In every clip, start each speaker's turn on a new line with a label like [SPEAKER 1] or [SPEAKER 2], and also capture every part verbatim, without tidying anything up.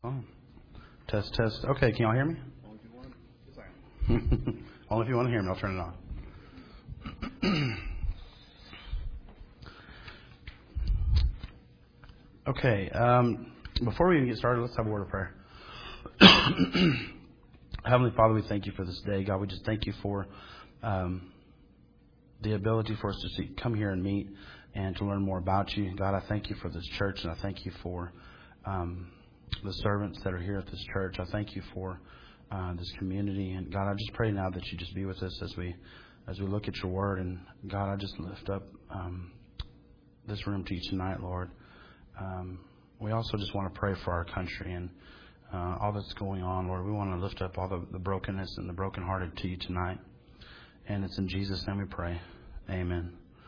[SPEAKER 1] Oh, test, test. Okay, can y'all hear me?
[SPEAKER 2] Only if you want to.
[SPEAKER 1] Only if you want to hear me, I'll turn it on. Okay, um, before we even get started, let's have a word of prayer. Heavenly Father, we thank you for this day. God, we just thank you for um, the ability for us to see, come here and meet and to learn more about you. God, I thank you for this church, and I thank you for um, the servants that are here at this church. I thank you for uh, this community. And God, I just pray now that you just be with us as we as we look at your word. And God, I just lift up um, this room to you tonight, Lord. Um, we also just want to pray for our country and uh, all that's going on, Lord. We want to lift up all the, the brokenness and the brokenhearted to you tonight. And it's in Jesus' name we pray. Amen.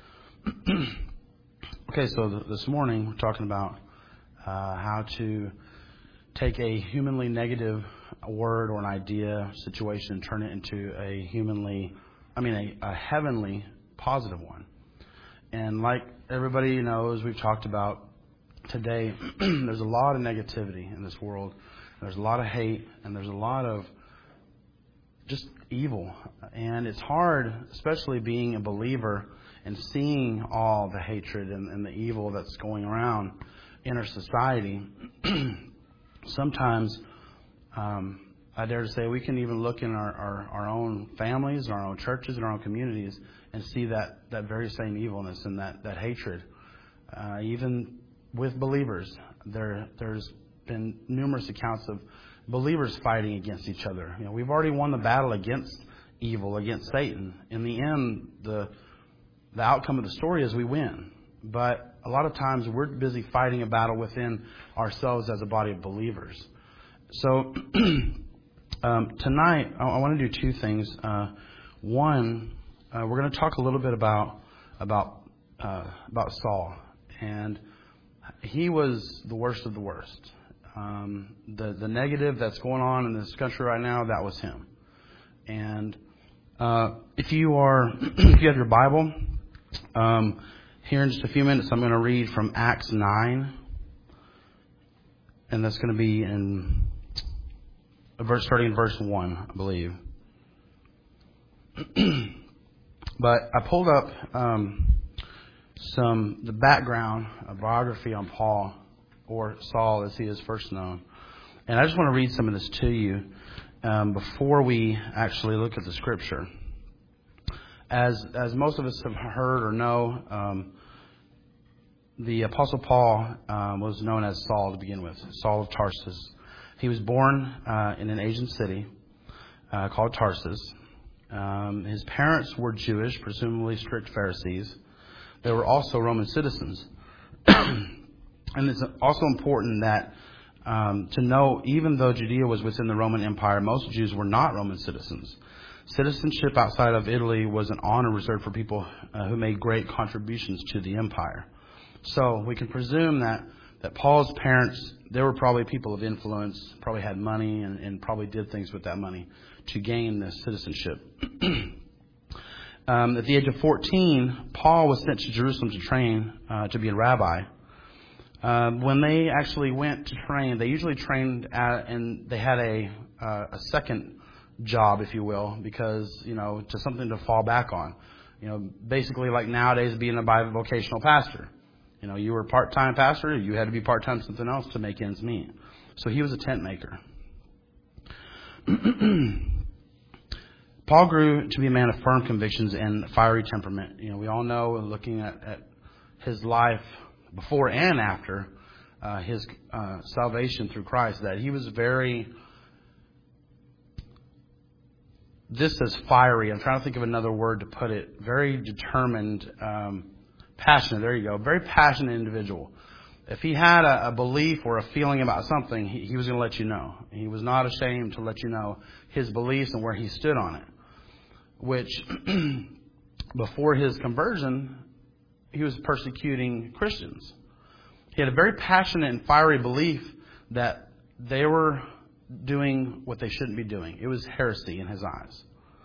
[SPEAKER 1] Okay, so th- this morning we're talking about uh, how to take a humanly negative word or an idea, situation, and turn it into a humanly, I mean, a, a heavenly positive one. And like everybody knows, we've talked about today, there's a lot of negativity in this world. There's a lot of hate, and there's a lot of just evil. And it's hard, especially being a believer and seeing all the hatred and, and the evil that's going around in our society. Sometimes, um, I dare to say, we can even look in our, our, our own families, our own churches, and our own communities and see that, that very same evilness and that, that hatred. Uh, even with believers, there there's been numerous accounts of believers fighting against each other. You know, we've already won the battle against evil, against Satan. In the end, the the outcome of the story is we win. But a lot of times we're busy fighting a battle within ourselves as a body of believers. So um, tonight I, I want to do two things. Uh, one, uh, we're going to talk a little bit about about uh, about Saul, and he was the worst of the worst. Um, the the negative that's going on in this country right now, that was him. And uh, if you are, if you have your Bible, um, here in just a few minutes, I'm going to read from Acts nine, and that's going to be in a verse starting in verse one, I believe. But I pulled up um, some the background, a biography on Paul, or Saul as he is first known. And I just want to read some of this to you um, before we actually look at the scripture. As as most of us have heard or know, um, the Apostle Paul um, was known as Saul to begin with, Saul of Tarsus. He was born uh, in an Asian city uh, called Tarsus. Um, his parents were Jewish, presumably strict Pharisees. They were also Roman citizens. And it's also important that um, to know, even though Judea was within the Roman Empire, most Jews were not Roman citizens. Citizenship outside of Italy was an honor reserved for people uh, who made great contributions to the empire. So we can presume that, that Paul's parents, they were probably people of influence, probably had money, and, and probably did things with that money to gain this citizenship. um, at the age of fourteen, Paul was sent to Jerusalem to train uh, to be a rabbi. Uh, when they actually went to train, they usually trained at, and they had a uh, a second job, if you will, because, you know, to something to fall back on. You know, basically like nowadays being a bivocational pastor. You know, you were a part-time pastor, you had to be part-time something else to make ends meet. So he was a tent maker. Paul grew to be a man of firm convictions and fiery temperament. You know, we all know, looking at, at his life before and after uh, his uh, salvation through Christ, that he was very, this is fiery. I'm trying to think of another word to put it. Very determined, um, passionate. There you go. Very passionate individual. If he had a, a belief or a feeling about something, he, he was going to let you know. He was not ashamed to let you know his beliefs and where he stood on it. Which, before his conversion, he was persecuting Christians. He had a very passionate and fiery belief that they were doing what they shouldn't be doing. It was heresy in his eyes.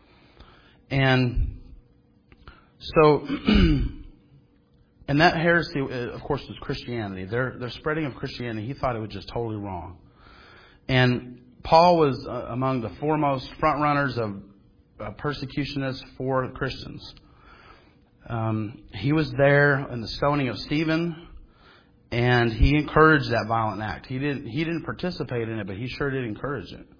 [SPEAKER 1] And so, and that heresy, of course, was Christianity. Their, their spreading of Christianity, he thought it was just totally wrong. And Paul was uh, among the foremost front runners of uh, persecutionists for Christians. Um, he was there in the stoning of Stephen, and he encouraged that violent act. He didn't he didn't participate in it, but he sure did encourage it.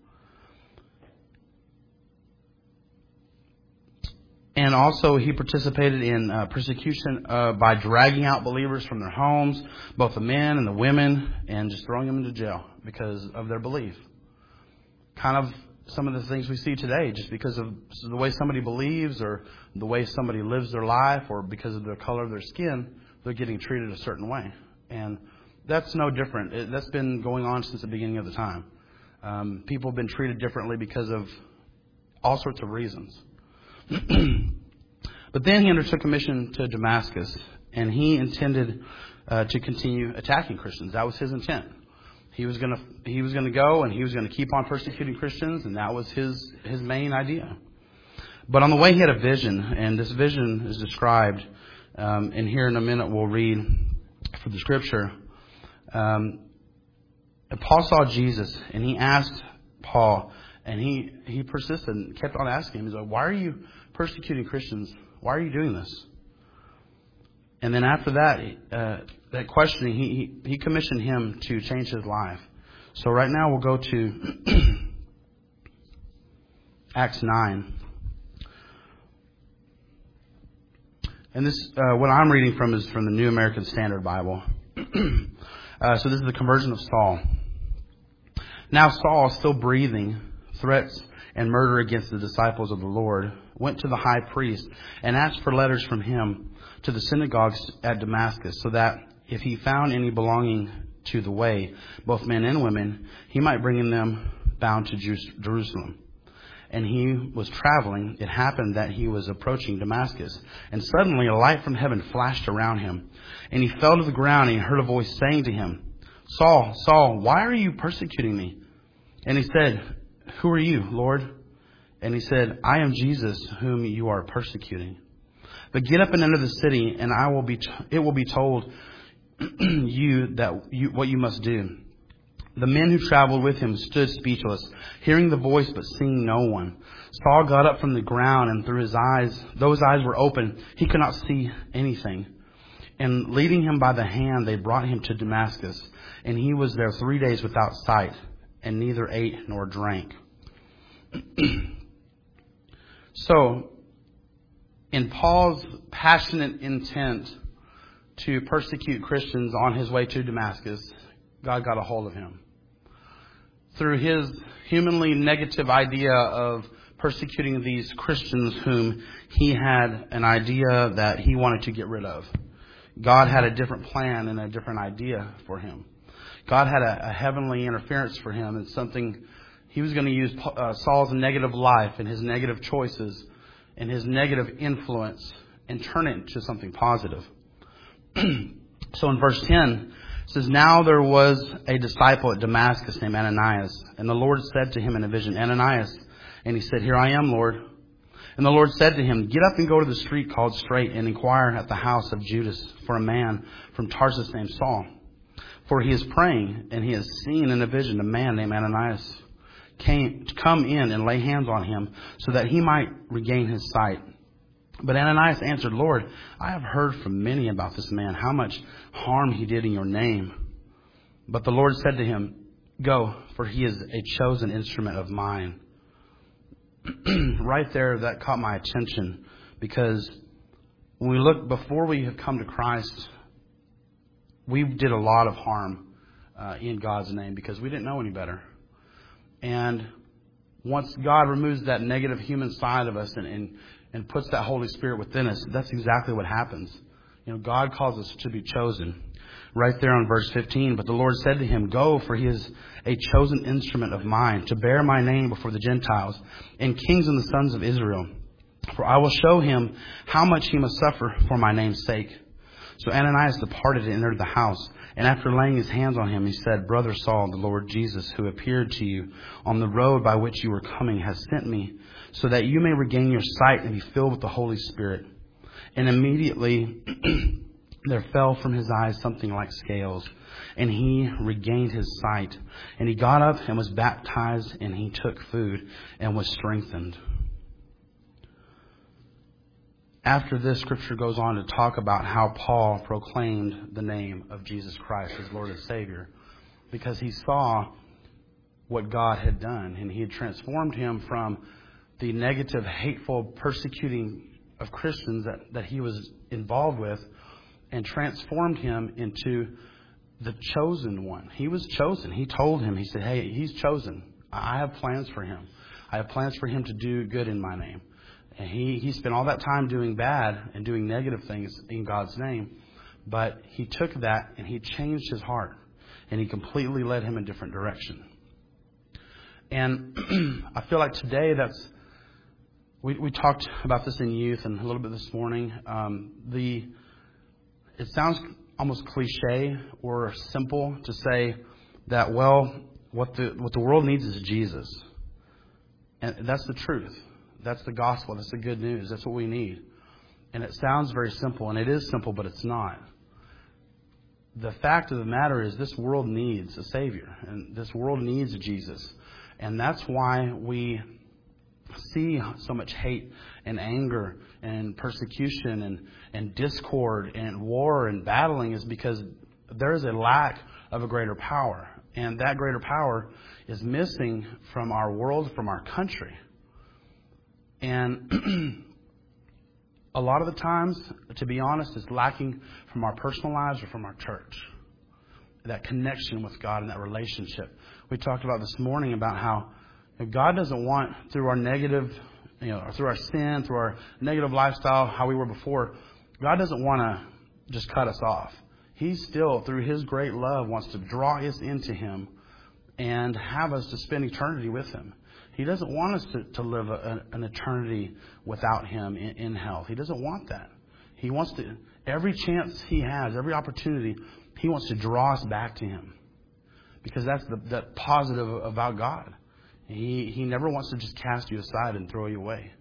[SPEAKER 1] And also he participated in uh, persecution uh, by dragging out believers from their homes, both the men and the women, and just throwing them into jail because of their belief. Kind of some of the things we see today, just because of the way somebody believes or the way somebody lives their life or because of the color of their skin, they're getting treated a certain way. And that's no different. It, that's been going on since the beginning of the time. Um, people have been treated differently because of all sorts of reasons. But then he undertook a mission to Damascus, and he intended uh, to continue attacking Christians. That was his intent. He was going to he was going to go, and he was going to keep on persecuting Christians, and that was his his main idea. But on the way, he had a vision, and this vision is described. Um, and here in a minute, we'll read for the scripture. Um, Paul saw Jesus, and he asked Paul, and he he persisted and kept on asking him. He's like, "Why are you persecuting Christians? Why are you doing this?" And then after that, uh, that questioning, he, he he commissioned him to change his life. So right now we'll go to Acts nine. And this, uh, what I'm reading from is from the New American Standard Bible. uh, so this is the conversion of Saul. Now Saul, still breathing threats and murder against the disciples of the Lord, went to the high priest and asked for letters from him to the synagogues at Damascus, so that if he found any belonging to the way, both men and women, he might bring them bound to Jerusalem. And he was traveling. It happened that he was approaching Damascus, and suddenly a light from heaven flashed around him, and he fell to the ground, and he heard a voice saying to him, "Saul, Saul, why are you persecuting me?" And he said, "Who are you, Lord?" And he said, "I am Jesus, whom you are persecuting. But get up and enter the city, and I will be. T- it will be told you that you, what you must do." The men who traveled with him stood speechless, hearing the voice but seeing no one. Saul got up from the ground, and through his eyes, those eyes were open. He could not see anything. And leading him by the hand, they brought him to Damascus. And he was there three days without sight, and neither ate nor drank. So, in Paul's passionate intent to persecute Christians on his way to Damascus, God got a hold of him. Through his humanly negative idea of persecuting these Christians whom he had an idea that he wanted to get rid of, God had a different plan and a different idea for him. God had a, a heavenly interference for him, and something he was going to use uh, Saul's negative life and his negative choices and his negative influence and turn it into something positive. So in verse ten, it says, "Now there was a disciple at Damascus named Ananias, and the Lord said to him in a vision, 'Ananias.' And he said, 'Here I am, Lord.' And the Lord said to him, 'Get up and go to the street called Straight, and inquire at the house of Judas for a man from Tarsus named Saul. For he is praying, and he has seen in a vision a man named Ananias came to come in and lay hands on him, so that he might regain his sight.' But Ananias answered, 'Lord, I have heard from many about this man, how much harm he did in your name.' But the Lord said to him, 'Go, for he is a chosen instrument of mine.'" Right there, that caught my attention, because when we look, before we have come to Christ, we did a lot of harm uh, in God's name because we didn't know any better. And once God removes that negative human side of us and, and and puts that Holy Spirit within us, that's exactly what happens. You know, God calls us to be chosen. Right there on verse fifteen, "But the Lord said to him, 'Go, for he is a chosen instrument of mine to bear my name before the Gentiles and kings and the sons of Israel. For I will show him how much he must suffer for my name's sake.' So Ananias departed and entered the house. And after laying his hands on him, he said, 'Brother Saul, the Lord Jesus, who appeared to you on the road by which you were coming, has sent me, so that you may regain your sight and be filled with the Holy Spirit.' And immediately there fell from his eyes something like scales, and he regained his sight. And he got up and was baptized, and he took food and was strengthened. After this, Scripture goes on to talk about how Paul proclaimed the name of Jesus Christ as Lord and Savior, because he saw what God had done, and he had transformed him from the negative, hateful, persecuting of Christians that, that he was involved with, and transformed him into the chosen one. He was chosen. He told him, he said, hey, he's chosen. I have plans for him. I have plans for him to do good in my name. And he, he spent all that time doing bad and doing negative things in God's name. But he took that and he changed his heart. And he completely led him in a different direction. And I feel like today that's, we, we talked about this in youth and a little bit this morning. Um, the, it sounds almost cliche or simple to say that, well, what the, what the world needs is Jesus. And that's the truth. That's the gospel. That's the good news. That's what we need. And it sounds very simple, and it is simple, but it's not. The fact of the matter is this world needs a Savior, and this world needs Jesus. And that's why we see so much hate and anger and persecution and, and discord and war and battling, is because there is a lack of a greater power. And that greater power is missing from our world, from our country. And a lot of the times, to be honest, it's lacking from our personal lives or from our church. That connection with God and that relationship. We talked about this morning about how God doesn't want, through our negative, you know, through our sin, through our negative lifestyle, how we were before, God doesn't want to just cut us off. He still, through His great love, wants to draw us into Him and have us to spend eternity with Him. He doesn't want us to, to live a, an eternity without Him in, in hell. He doesn't want that. He wants to, every chance He has, every opportunity, He wants to draw us back to Him. Because that's the that positive about God. He He never wants to just cast you aside and throw you away.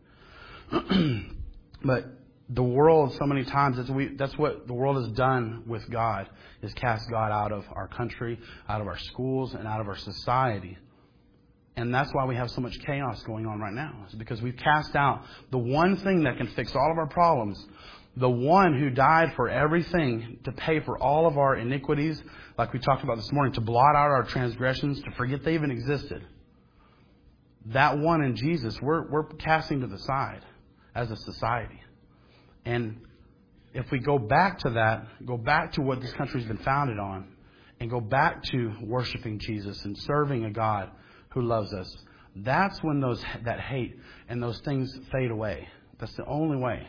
[SPEAKER 1] But the world, so many times, that's, we, that's what the world has done with God, is cast God out of our country, out of our schools, and out of our society. And that's why we have so much chaos going on right now. It's because we've cast out the one thing that can fix all of our problems. The one who died for everything, to pay for all of our iniquities, like we talked about this morning, to blot out our transgressions, to forget they even existed. That one in Jesus, we're, we're casting to the side as a society. And if we go back to that, go back to what this country's been founded on, and go back to worshiping Jesus and serving a God who loves us, that's when those that hate and those things fade away. That's the only way.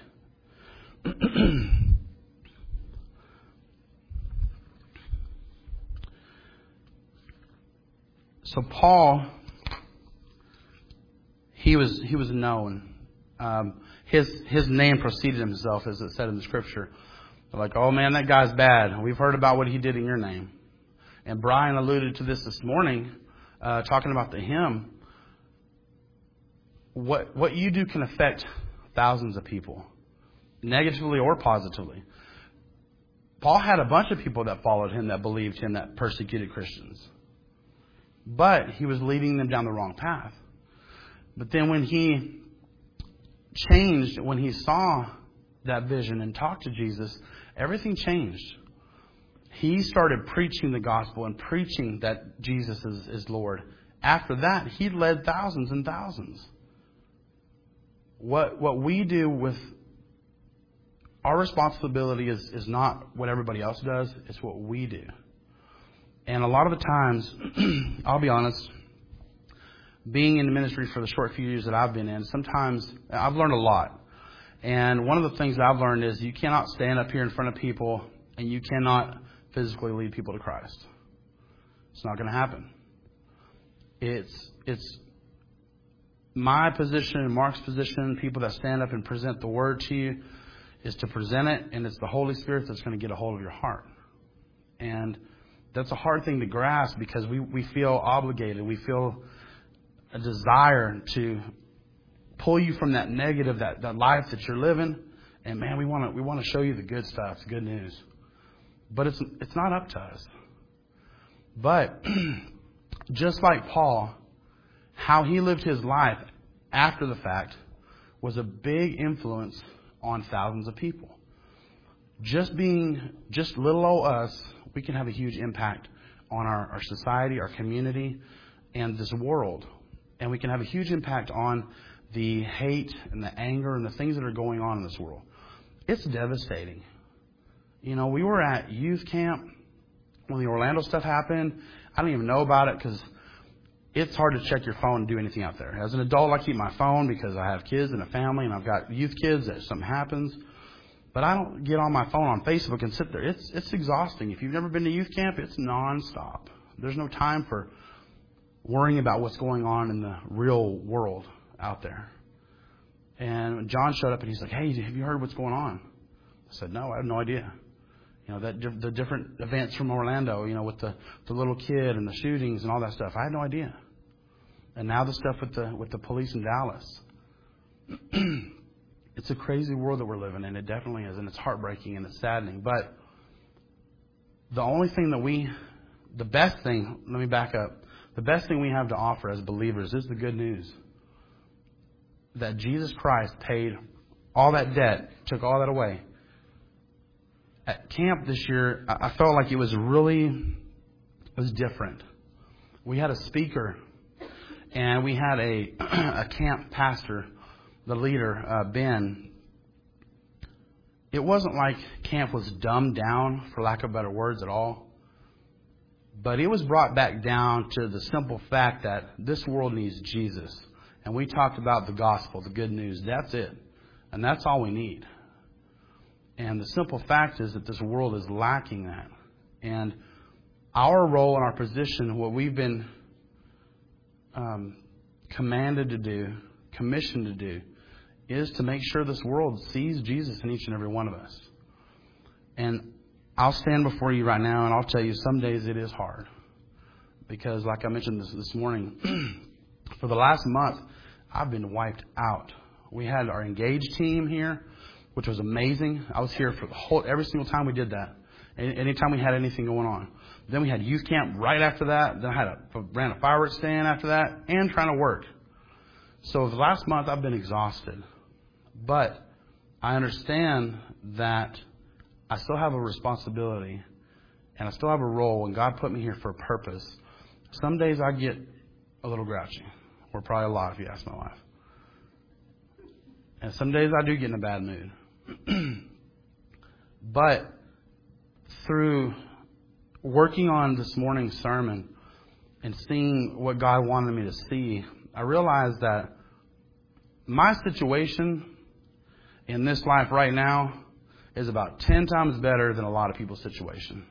[SPEAKER 1] So Paul, he was he was known. Um, his his name preceded himself, as it said in the Scripture. They're like, oh man, that guy's bad. We've heard about what he did in your name. And Brian alluded to this this morning, uh, talking about the hymn. What what you do can affect thousands of people, negatively or positively. Paul had a bunch of people that followed him, that believed him, that persecuted Christians. But he was leading them down the wrong path. But then when he changed, when he saw that vision and talked to Jesus, everything changed. He started preaching the gospel and preaching that Jesus is, is Lord. After that, he led thousands and thousands. What what we do with our responsibility is, is not what everybody else does, it's what we do. And a lot of the times, I'll be honest, being in the ministry for the short few years that I've been in, sometimes I've learned a lot. And one of the things that I've learned is you cannot stand up here in front of people and you cannot physically lead people to Christ. It's not going to happen. It's it's my position and Mark's position, people that stand up and present the word to you, is to present it, and it's the Holy Spirit that's going to get a hold of your heart. And that's a hard thing to grasp, because we, we feel obligated. We feel a desire to pull you from that negative, that, that life that you're living. And man, we want to we want to show you the good stuff, the good news. But it's it's not up to us. But just like Paul, how he lived his life after the fact was a big influence on thousands of people. Just being, just little old us, we can have a huge impact on our, our society, our community, and this world. And we can have a huge impact on the hate and the anger and the things that are going on in this world. It's devastating. You know, we were at youth camp when the Orlando stuff happened. I don't even know about it because it's hard to check your phone and do anything out there. As an adult, I keep my phone because I have kids and a family, and I've got youth kids that something happens. But I don't get on my phone on Facebook and sit there. It's it's exhausting. If you've never been to youth camp, it's nonstop. There's no time for worrying about what's going on in the real world out there. And John showed up and he's like, "Hey, have you heard what's going on?" I said, "No, I have no idea." You know, that the different events from Orlando, you know, with the, the little kid and the shootings and all that stuff. I had no idea. And now the stuff with the with the police in Dallas. It's a crazy world that we're living in. It definitely is, and it's heartbreaking and it's saddening. But the only thing that we, the best thing, let me back up. The best thing we have to offer as believers is the good news. That Jesus Christ paid all that debt, took all that away. At camp this year, I felt like it was really, it was different. We had a speaker, and we had a a camp pastor, the leader, uh, Ben. It wasn't like camp was dumbed down, for lack of better words, at all. But it was brought back down to the simple fact that this world needs Jesus. And we talked about the gospel, the good news. That's it. And that's all we need. And the simple fact is that this world is lacking that. And our role and our position, what we've been um, commanded to do, commissioned to do, is to make sure this world sees Jesus in each and every one of us. And I'll stand before you right now and I'll tell you some days it is hard. Because like I mentioned this, this morning, for the last month, I've been wiped out. We had our Engage team here, which was amazing. I was here for the whole, every single time we did that. Anytime we had anything going on. Then we had youth camp right after that. Then I had a, ran a fireworks stand after that and trying to work. So the last month I've been exhausted. But I understand that I still have a responsibility and I still have a role, and God put me here for a purpose. Some days I get a little grouchy, or probably a lot if you ask my wife. And some days I do get in a bad mood. But through working on this morning's sermon and seeing what God wanted me to see, I realized that my situation in this life right now is about ten times better than a lot of people's situation.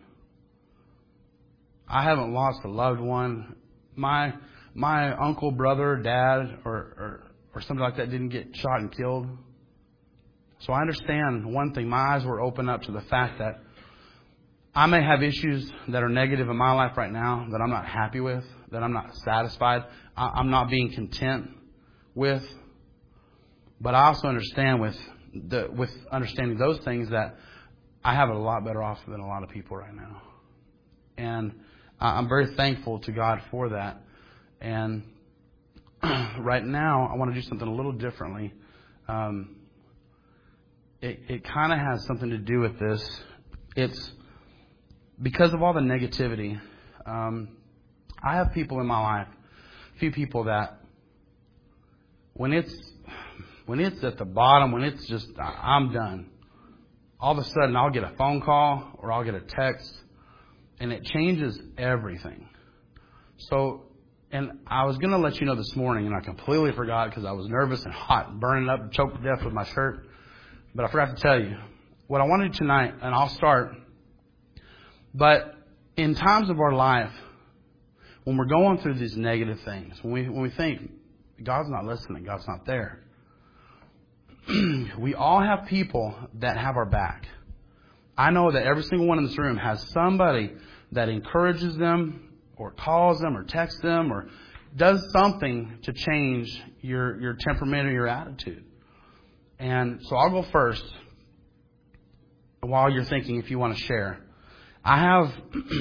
[SPEAKER 1] I haven't lost a loved one. My my uncle, brother, dad, or, or or something like that didn't get shot and killed. So I understand one thing. My eyes were opened up to the fact that I may have issues that are negative in my life right now that I'm not happy with, that I'm not satisfied, I'm not being content with. But I also understand with the with understanding those things that I have it a lot better off than a lot of people right now. And I'm very thankful to God for that. And right now, I want to do something a little differently. Um, it it kind of has something to do with this. It's because of all the negativity. Um, I have people in my life, a few people that when it's when it's at the bottom, when it's just I'm done, all of a sudden I'll get a phone call or I'll get a text, and it changes everything. So. And I was going to let you know this morning, and I completely forgot because I was nervous and hot, burning up, choked to death with my shirt. But I forgot to tell you what I want to do tonight, and I'll start. But in times of our life, when we're going through these negative things, when we when we think God's not listening, God's not there, we all have people that have our back. I know that every single one in this room has somebody that encourages them, or calls them, or texts them, or does something to change your, your temperament or your attitude. And so I'll go first while you're thinking if you want to share. I have,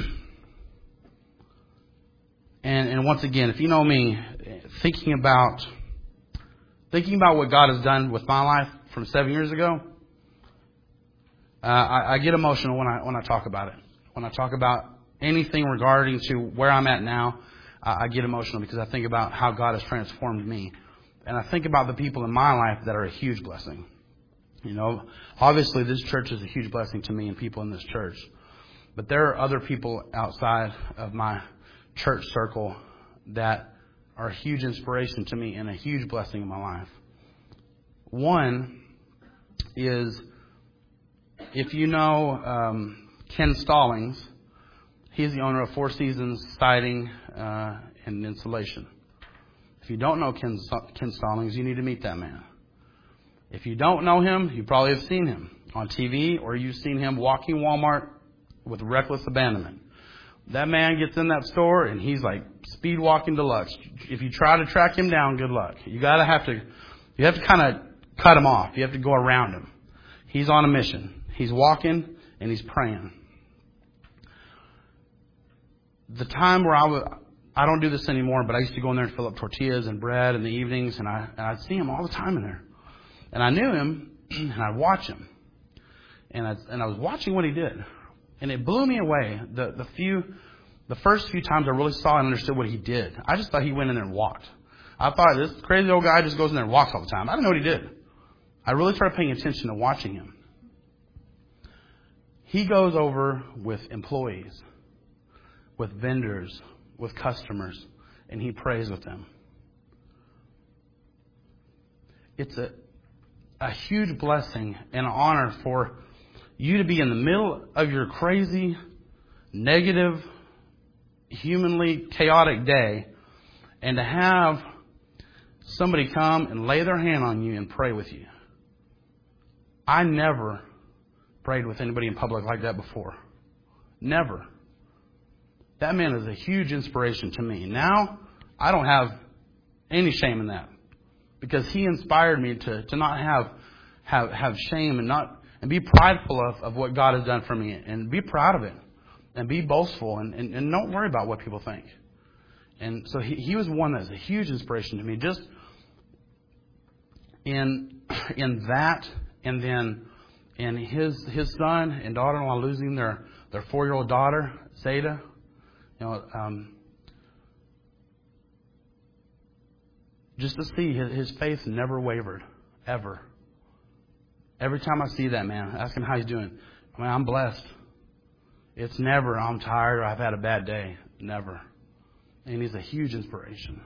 [SPEAKER 1] and and once again, if you know me, thinking about thinking about what God has done with my life from seven years ago, uh, I, I get emotional when I when I talk about it. When I talk about anything regarding to where I'm at now, uh, I get emotional because I think about how God has transformed me, and I think about the people in my life that are a huge blessing. You know, obviously this church is a huge blessing to me and people in this church. But there are other people outside of my church circle that are a huge inspiration to me and a huge blessing in my life. One is, if you know um, Ken Stallings, he's the owner of Four Seasons Siding uh, and Insulation. If you don't know Ken, Ken Stallings, you need to meet that man. If you don't know him, you probably have seen him on T V, or you've seen him walking Walmart with reckless abandonment. That man gets in that store and he's like speed walking deluxe. If you try to track him down, good luck. You gotta have to, you have to kind of cut him off. You have to go around him. He's on a mission. He's walking and he's praying. The time where I was, I don't do this anymore, but I used to go in there and fill up tortillas and bread in the evenings, and I and I'd see him all the time in there. And I knew him, and I'd watch him. And I, and I was watching what he did. And it blew me away. The, the few, the first few times I really saw and understood what he did. I just thought he went in there and walked. I thought this crazy old guy just goes in there and walks all the time. I didn't know what he did. I really started paying attention to watching him. He goes over with employees, with vendors, with customers, and he prays with them. It's a A huge blessing and an honor for you to be in the middle of your crazy, negative, humanly chaotic day, and to have somebody come and lay their hand on you and pray with you. I never prayed with anybody in public like that before. Never. That man is a huge inspiration to me. Now, I don't have any shame in that. Because he inspired me to, to not have, have have shame and not and be prideful of, of what God has done for me, and be proud of it and be boastful and, and, and don't worry about what people think. And so he, he was one that's a huge inspiration to me. Just in in that, and then in his his son and daughter-in-law losing their, their four-year-old daughter, Zeta, you know, um, just to see his, his faith never wavered, ever. Every time I see that man, ask him how he's doing. I mean, I'm blessed. It's never, I'm tired or I've had a bad day. Never. And he's a huge inspiration.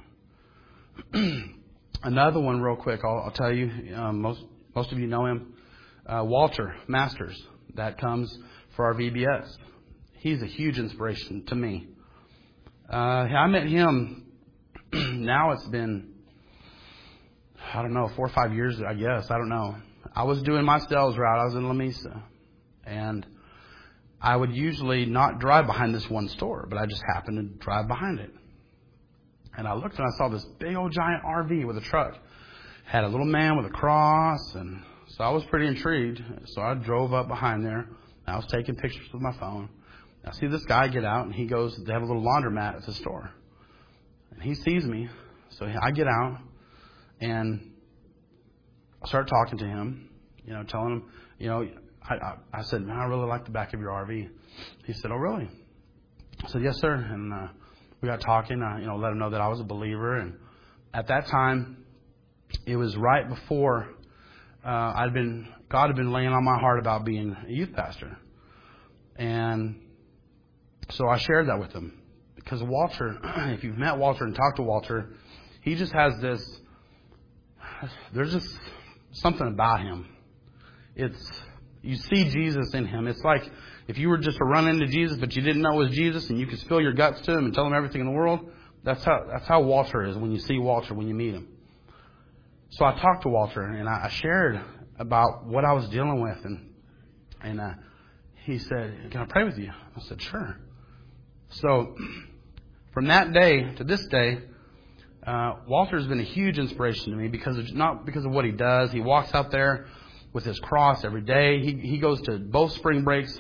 [SPEAKER 1] Another one real quick, I'll, I'll tell you, um, most most of you know him, uh, Walter Masters, that comes for our V B S. He's a huge inspiration to me. Uh, I met him, now it's been, I don't know, four or five years, I guess. I don't know. I was doing my sales route. I was in La Mesa. And I would usually not drive behind this one store, but I just happened to drive behind it. And I looked and I saw this big old giant R V with a truck. Had a little man with a cross. And so I was pretty intrigued. So I drove up behind there. I was taking pictures with my phone. I see this guy get out and he goes, they have a little laundromat at the store. And he sees me. So I get out. And I started talking to him, you know, telling him, you know, I, I, I said, man, I really like the back of your R V. He said, oh, really? I said, yes, sir. And uh, we got talking, I, you know, let him know that I was a believer. And at that time, it was right before uh, I'd been, God had been laying on my heart about being a youth pastor. And so I shared that with him. Because Walter, if you've met Walter and talked to Walter, he just has this, there's just something about him. It's, you see Jesus in him. It's like if you were just to run into Jesus, but you didn't know it was Jesus, and you could spill your guts to him and tell him everything in the world. That's how, that's how Walter is when you see Walter, when you meet him. So I talked to Walter, and I shared about what I was dealing with, and, and, uh, he said, can I pray with you? I said, sure. So from that day to this day, Uh, Walter's been a huge inspiration to me because of, not because of what he does. He walks out there with his cross every day. He he goes to both spring breaks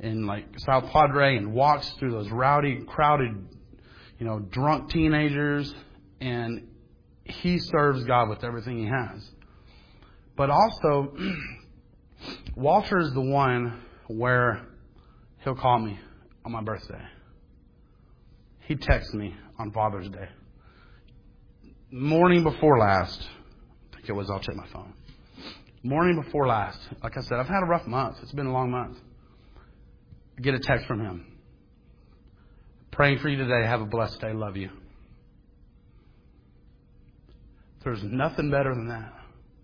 [SPEAKER 1] in like South Padre and walks through those rowdy, crowded, you know, drunk teenagers, and he serves God with everything he has. But also, Walter is the one where he'll call me on my birthday. He texts me on Father's Day. Morning before last, I think it was, I'll check my phone. Morning before last, like I said, I've had a rough month. It's been a long month. I get a text from him. Praying for you today. Have a blessed day. Love you. There's nothing better than that.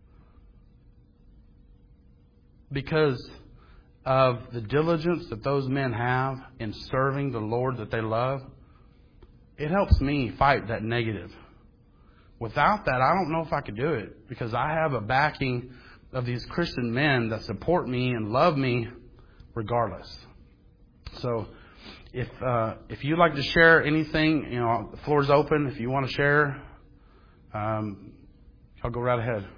[SPEAKER 1] Because of the diligence that those men have in serving the Lord that they love, it helps me fight that negative. Without that, I don't know if I could do it, because I have a backing of these Christian men that support me and love me regardless. So if uh, if you'd like to share anything, you know, the floor's open. If you want to share, um, I'll go right ahead.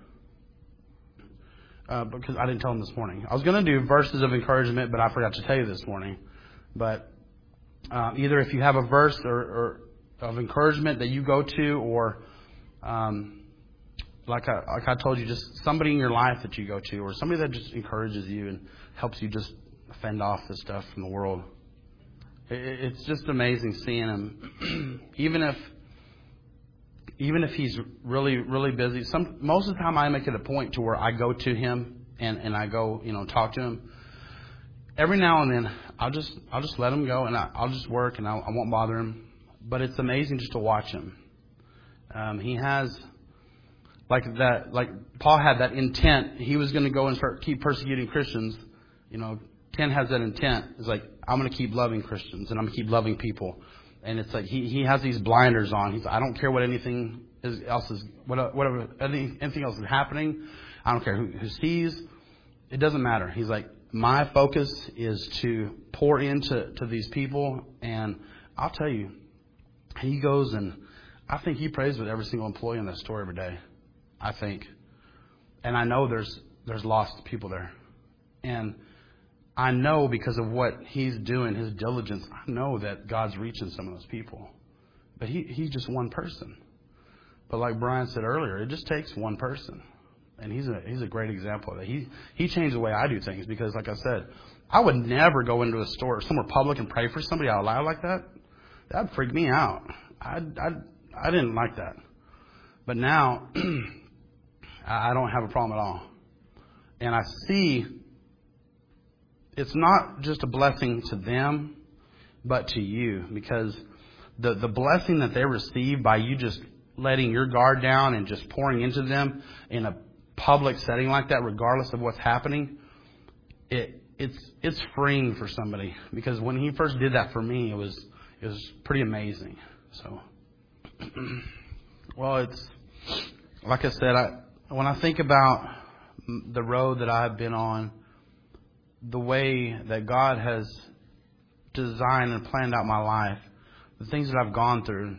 [SPEAKER 1] Uh, because I didn't tell them this morning. I was going to do verses of encouragement, but I forgot to tell you this morning. But uh, either if you have a verse or, or of encouragement that you go to, or um, like I, like I told you, just somebody in your life that you go to, or somebody that just encourages you and helps you just fend off the stuff from the world. It, it's just amazing seeing him, even if even if he's really really busy. Some most of the time I make it a point to where I go to him and, and I go you know talk to him. Every now and then I'll just I'll just let him go, and I, I'll just work, and I'll, I won't bother him. But it's amazing just to watch him. Um, he has. Like that, like Paul had that intent. He was going to go and start keep persecuting Christians. You know, Ken has that intent. It's like, I'm going to keep loving Christians, and I'm going to keep loving people. And it's like he, he has these blinders on. He's I don't care what anything is, else is, whatever anything else is happening. I don't care who, who sees. It doesn't matter. He's like, my focus is to pour into to these people. And I'll tell you, he goes and I think he prays with every single employee in that store every day. I think. And I know there's there's lost people there. And I know because of what he's doing, his diligence, I know that God's reaching some of those people. But he, he's just one person. But like Brian said earlier, it just takes one person. And he's a he's a great example of that. He he changed the way I do things, because like I said, I would never go into a store or somewhere public and pray for somebody out loud like that. That'd freak me out. I I I didn't like that. But now I don't have a problem at all. And I see it's not just a blessing to them, but to you, because the, the blessing that they receive by you just letting your guard down and just pouring into them in a public setting like that, regardless of what's happening, it it's it's freeing for somebody. Because when he first did that for me, it was it was pretty amazing. So, well, it's like I said, I. When I think about the road that I've been on, the way that God has designed and planned out my life, the things that I've gone through,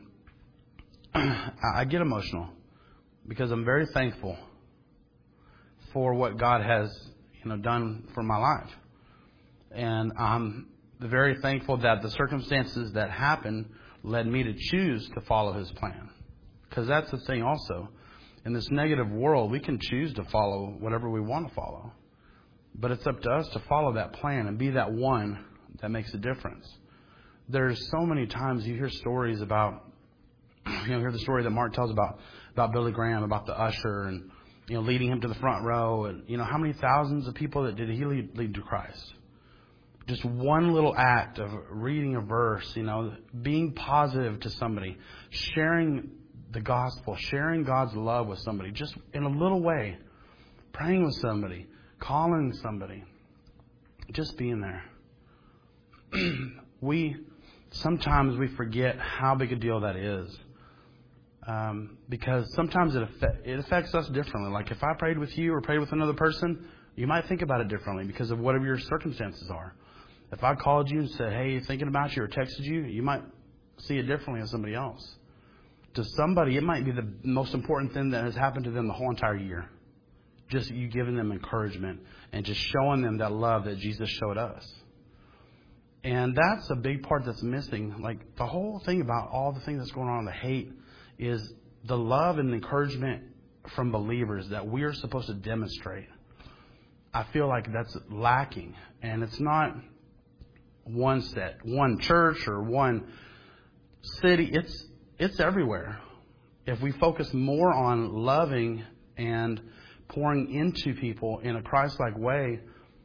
[SPEAKER 1] I get emotional because I'm very thankful for what God has, you know, done for my life. And I'm very thankful that the circumstances that happened led me to choose to follow His plan. Because that's the thing also. In this negative world, we can choose to follow whatever we want to follow. But it's up to us to follow that plan and be that one that makes a difference. There's so many times you hear stories about, you know, hear the story that Mark tells about, about Billy Graham, about the usher, and, you know, leading him to the front row. And, you know, how many thousands of people that did he lead, lead to Christ? Just one little act of reading a verse, you know, being positive to somebody, sharing the gospel, sharing God's love with somebody, just in a little way, praying with somebody, calling somebody, just being there. we sometimes we forget how big a deal that is, um, because sometimes it affect, it affects us differently. Like if I prayed with you or prayed with another person, you might think about it differently because of whatever your circumstances are. If I called you and said, "Hey, thinking about you," or texted you, you might see it differently than somebody else. To somebody, it might be the most important thing that has happened to them the whole entire year. Just you giving them encouragement and just showing them that love that Jesus showed us. And that's a big part that's missing. Like, the whole thing about all the things that's going on, the hate, is the love and encouragement from believers that we are supposed to demonstrate. I feel like that's lacking. And it's not one set, one church or one city. It's it's everywhere. If we focus more on loving and pouring into people in a Christ-like way,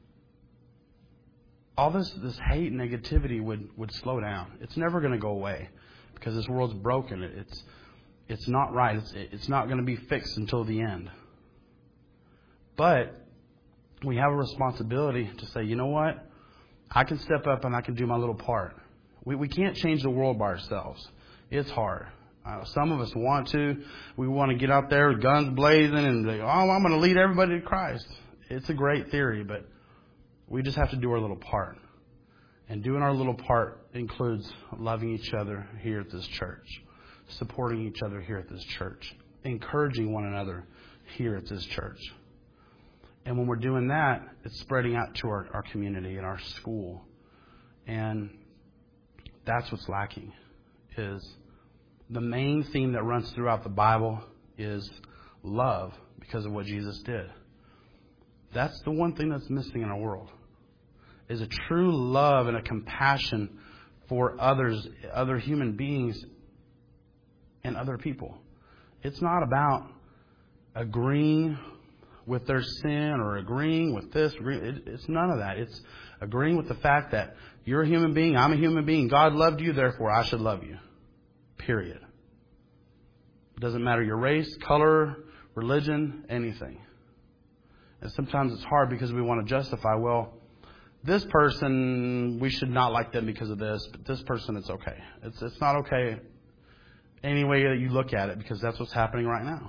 [SPEAKER 1] all this, this hate and negativity would, would slow down. It's never going to go away because this world's broken. It's it's not right. It's, it's not going to be fixed until the end. But we have a responsibility to say, you know what? I can step up and I can do my little part. We we can't change the world by ourselves. It's hard. Uh, some of us want to. We want to get out there with guns blazing and say, oh, I'm going to lead everybody to Christ. It's a great theory, but we just have to do our little part. And doing our little part includes loving each other here at this church, supporting each other here at this church, encouraging one another here at this church. And when we're doing that, it's spreading out to our, our community and our school. And that's what's lacking, is the main theme that runs throughout the Bible is love because of what Jesus did. That's the one thing that's missing in our world, is a true love and a compassion for others, other human beings and other people. It's not about agreeing with their sin or agreeing with this. It's none of that. It's agreeing with the fact that you're a human being, I'm a human being. God loved you, therefore I should love you. Period. It doesn't matter your race, color, religion, anything. And sometimes it's hard because we want to justify, well, this person, we should not like them because of this, but this person, it's okay. It's it's not okay any way that you look at it, because that's what's happening right now.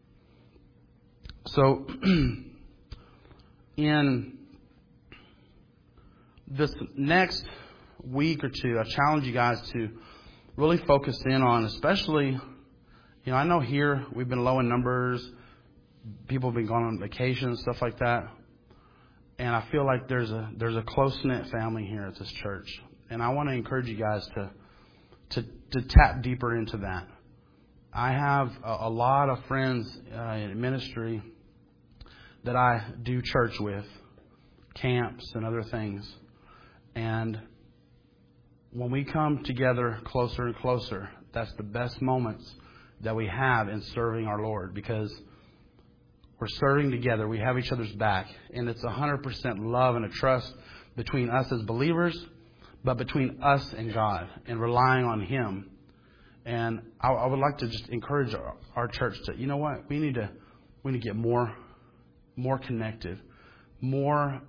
[SPEAKER 1] So, in this next week or two, I challenge you guys to really focus in on, especially, you know, I know here we've been low in numbers. People have been going on vacation and stuff like that. And I feel like there's a there's a close-knit family here at this church. And I want to encourage you guys to to, to tap deeper into that. I have a, a lot of friends uh, in ministry that I do church with, camps and other things. And when we come together closer and closer, that's the best moments that we have in serving our Lord, because we're serving together. We have each other's back. And it's one hundred percent love and a trust between us as believers, but between us and God, and relying on Him. And I, I would like to just encourage our, our church to, you know what, we need to we need to get more more connected, more,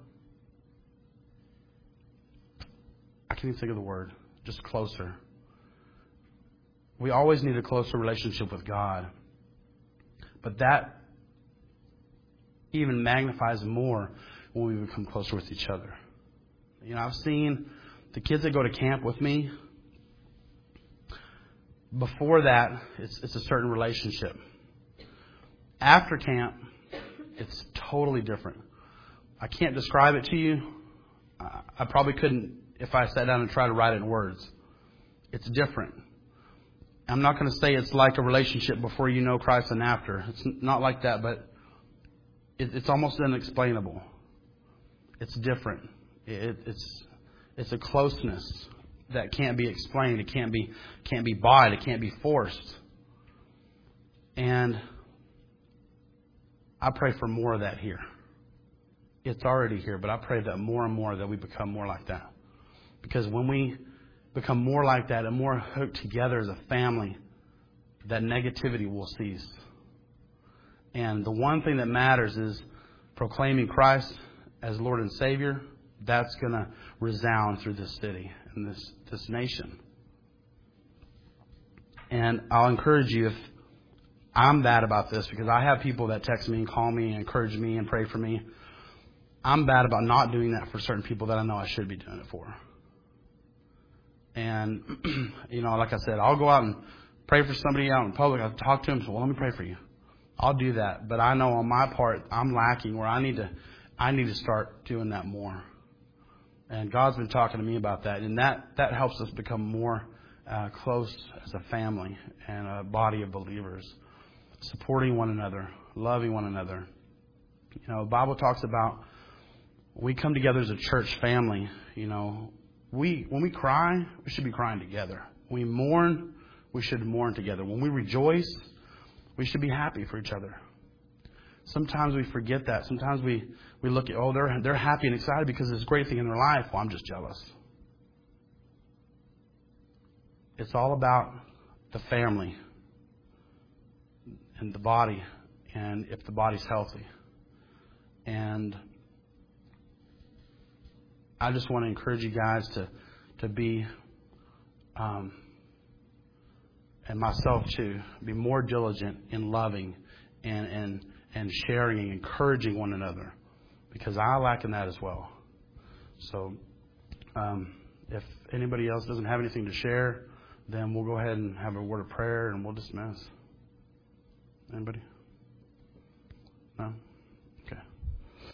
[SPEAKER 1] I can't even think of the word, just closer. We always need a closer relationship with God. But that even magnifies more when we become closer with each other. You know, I've seen the kids that go to camp with me, before that, it's, it's a certain relationship. After camp, it's totally different. I can't describe it to you. I probably couldn't if I sat down and tried to write it in words. It's different. I'm not going to say it's like a relationship before you know Christ and after. It's not like that, but it, it's almost unexplainable. It's different. It, it's it's a closeness that can't be explained. It can't be can't be bought. It can't be forced. And I pray for more of that here. It's already here, but I pray that more and more that we become more like that. Because when we become more like that and more hooked together as a family, that negativity will cease. And the one thing that matters is proclaiming Christ as Lord and Savior. That's going to resound through this city and this, this nation. And I'll encourage you, if I'm bad about this, because I have people that text me and call me and encourage me and pray for me. I'm bad about not doing that for certain people that I know I should be doing it for. And, you know, like I said, I'll go out and pray for somebody out in public. I'll talk to them. So, well, let me pray for you. I'll do that. But I know on my part, I'm lacking where I need to, I need to start doing that more. And God's been talking to me about that. And that, that helps us become more uh, close as a family and a body of believers, supporting one another, loving one another. You know, the Bible talks about we come together as a church family. You know, we when we cry, we should be crying together. When we mourn, we should mourn together. When we rejoice, we should be happy for each other. Sometimes we forget that. Sometimes we, we look at, oh, they're they're happy and excited because it's a great thing in their life. Well, I'm just jealous. It's all about the family and the body, and if the body's healthy. And I just want to encourage you guys to to be, um, and myself too, be more diligent in loving and and and sharing and encouraging one another, because I lack in that as well. So, um, if anybody else doesn't have anything to share, then we'll go ahead and have a word of prayer and we'll dismiss. Anybody?